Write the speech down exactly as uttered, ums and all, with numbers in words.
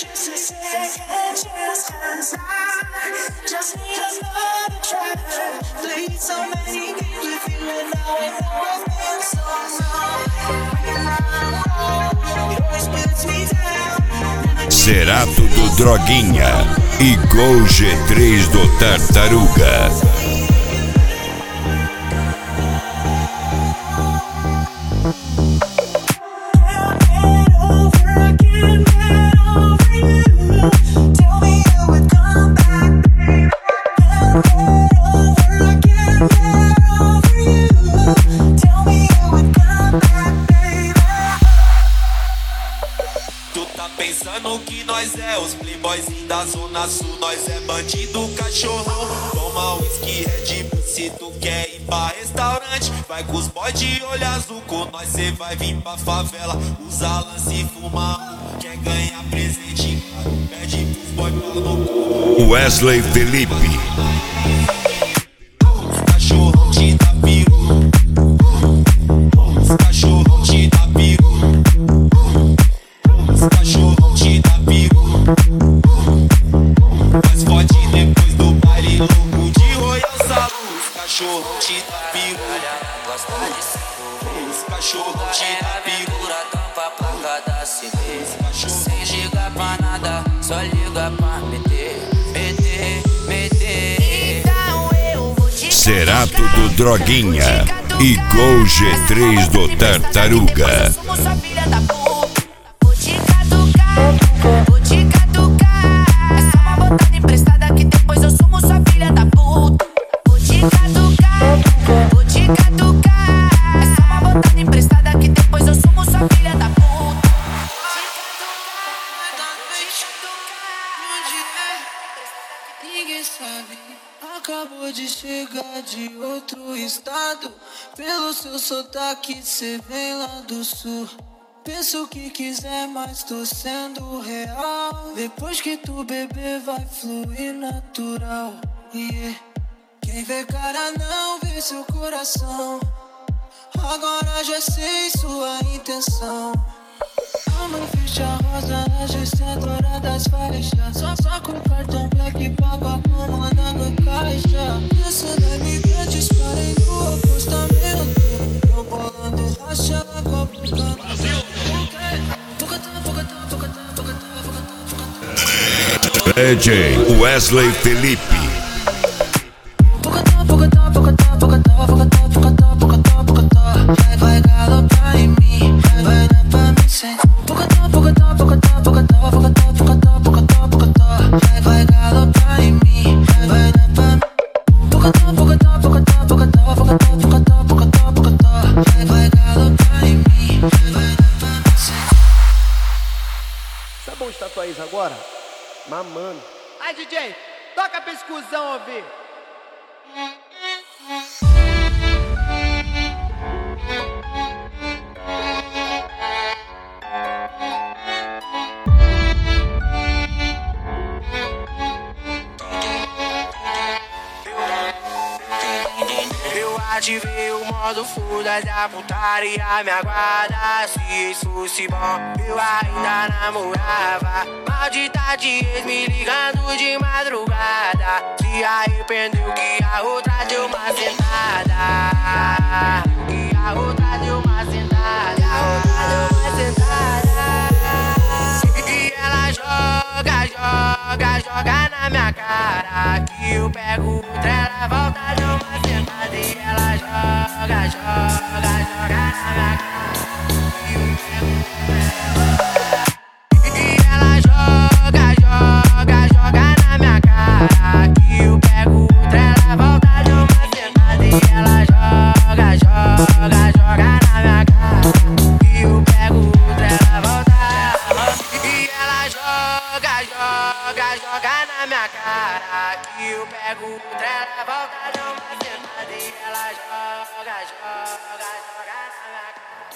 just a second chance, 'cause I just need another try. Played so many games with you and now I know I've been so wrong. It always puts me down. Cerato do Droguinha e Gol G três do Tartaruga. Pensando que nós é os playboys da zona sul, nós é bandido cachorrão. Toma whisky, Red Bull, se tu quer ir pra restaurante, vai com os boys de olho azul, com nós cê vai vir pra favela. Usa lance e fuma um, quer ganhar presente, pede pros boys pra louco. Wesley Felipe. Os cachorrão te dá piru, os cachorrão te dá piru, os cachorrão te dá piru. Mas pode depois do baile louco de Royal Salão. Os cachorrão te dá piru, os cachorrão te dá piru. Tampa pra cada C D. Sem giga pra nada, só liga pra meter, meter, meter. Então eu vou te Cerato do Droguinha e Gol G três do Tartaruga. Somos sua filha da puta. Vou te catucar, vou te catucar. É só uma botada emprestada que depois eu sumo sua filha da puta. Vou te catucar, vou te catucar. É só uma botada emprestada que depois eu sumo sua filha da puta. Ninguém sabe, acabou de chegar de outro estado. Pelo seu sotaque cê vem lá do sul. Pensa o que quiser, mas tô sendo real. Depois que tu beber vai fluir natural. Yeah. Quem vê cara não vê seu coração. Agora já sei sua intenção. Ama ficha rosa na gestora das faixas. Só, só com cartão black paga comandando caixa. Essa da amiga disparei no apostamento. Tô bolando racha na copa. D J Wesley Felipe. Vai, vai galopar em mim, vai dar pra mim sem. Vai, vai galopar em mim, vai dar pra mim. Vai, vai galopar em mim, vai dar pra mim sem. Sabe onde tá tua ex agora? Mamando. Ai, D J, toca pra exclusão ouvir. Ativei o modo full da putaria, me aguarda. Se isso fosse bom, eu ainda namorava. Maldita de ex me ligando de madrugada. Se arrependeu que a outra deu uma sentada. Que a outra deu uma sentada. A outra deu uma sentada. E ela joga, joga, joga na minha cara. Que eu pego outra, ela volta, deu uma sentada. E ela joga, joga, joga na minha cara. E eu pego. E ela joga, joga, joga na minha cara. Que eu pego outra, ela volta, deu uma sentada. E ela joga, joga, joga na minha cara. Que eu pego outra, ela volta. E ela joga, joga, joga na minha cara. Que eu pego outra, ela volta, deu uma sentada. E ela joga, joga, joga na minha cara.